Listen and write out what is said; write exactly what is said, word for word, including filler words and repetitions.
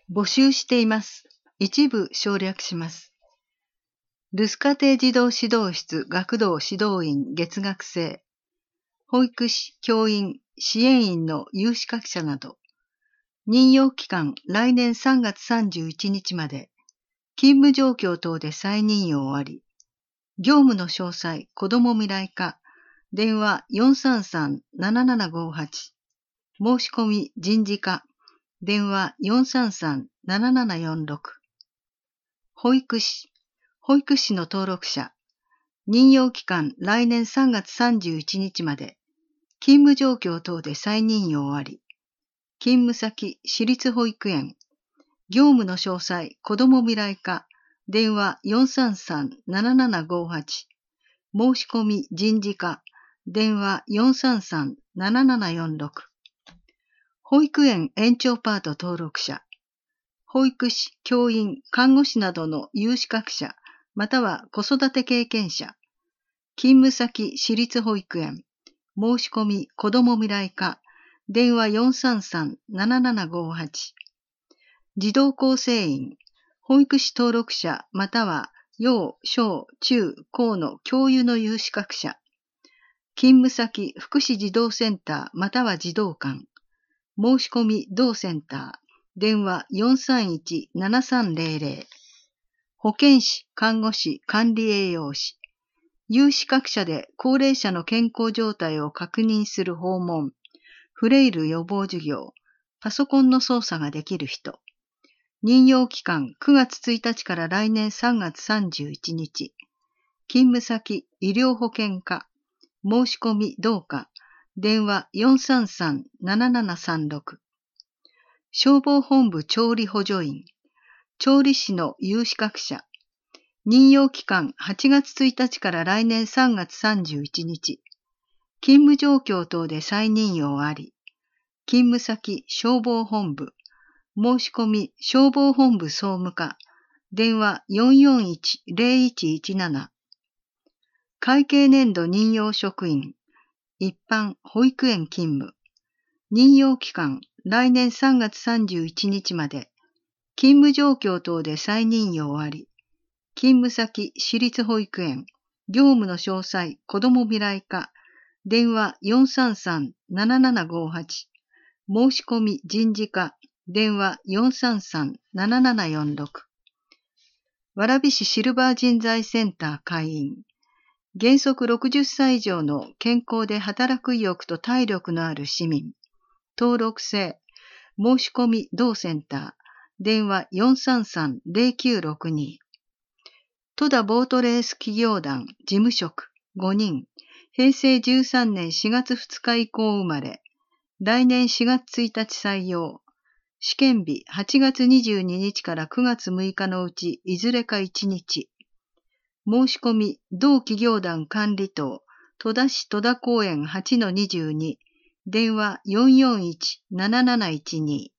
募集しています。一部省略します。留守家庭児童指導室学童指導員月額制、保育士、教員、支援員の有資格者など、任用期間来年さんがつさんじゅういちにちまで、勤務状況等で再任用あり、業務の詳細、子ども未来課、電話 よんさんさんななななごはち、申し込み人事課、電話 よんさんさんななななよんろく、保育士、保育士の登録者、任用期間来年さんがつさんじゅういちにちまで、勤務状況等で再任用あり、勤務先、私立保育園、業務の詳細、子ども未来課、電話 よんさんさんななななごはち、申し込み人事課、電話 よんさんさんななななよんろく、保育園延長パート登録者、保育士、教員、看護師などの有資格者、または子育て経験者、勤務先、私立保育園、申し込み子ども未来課、電話 よんさんさんななななごはち、児童構成員、保育士登録者または幼、小、中、高の教諭の有資格者、勤務先福祉児童センターまたは児童館、申し込み同センター、電話 よんさんいちななさんぜろぜろ、保健師、看護師、管理栄養士、有資格者で高齢者の健康状態を確認する訪問、フレイル予防授業、パソコンの操作ができる人、任用期間くがつついたちから来年さんがつさんじゅういちにち、勤務先医療保険課、申し込み同課、電話 よんさんさんななななさんろく、消防本部調理補助員、調理師の有資格者、任用期間はちがつついたちから来年さんがつさんじゅういちにち、勤務状況等で再任用あり、勤務先消防本部、申し込み消防本部総務課、電話 よんよんいちぜろいちいちなな、会計年度任用職員、一般保育園勤務、任用期間来年さんがつさんじゅういちにちまで、勤務状況等で再任用あり、勤務先私立保育園、業務の詳細、子ども未来課、電話 よんさんさんななななごはち、申し込み人事課、電話 よんさんさんななななよんろく、蕨市シルバー人材センター会員、原則ろくじゅっさい以上の健康で働く意欲と体力のある市民、登録制、申し込み同センター、電話 よんさんさんぜろきゅうろくに、戸田ボートレース企業団事務職ごにん、へいせいじゅうさんねんしがつふつか以降生まれ、来年しがつついたち採用、試験日はちがつにじゅうににちからくがつむいかのうちいずれかいちにち、申し込み同企業団管理棟、戸田市戸田公園 はちのにじゅうに、電話 よんよんいちなななないちに、